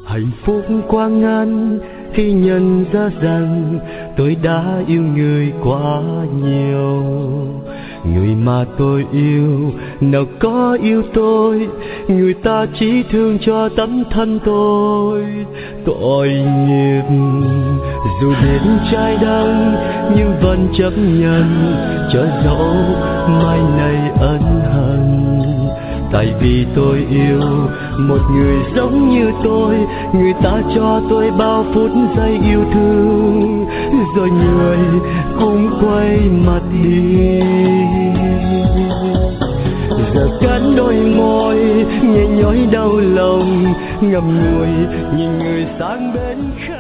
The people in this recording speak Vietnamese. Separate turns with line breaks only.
Hạnh phúc quá ngắn khi nhận ra rằng tôi đã yêu người quá nhiều. Người mà tôi yêu nào có yêu tôi, người ta chỉ thương cho tấm thân tôi. Tội nghiệp dù biết trái đắng nhưng vẫn chấp nhận, cho dẫu mai này ân hận. Tại vì tôi yêu một người giống như tôi, người ta cho tôi bao phút giây yêu thương, rồi người cũng quay mặt đi. Giờ cắn đôi môi nhẹ nhói đau lòng, ngậm ngùi nhìn người sang bên khác.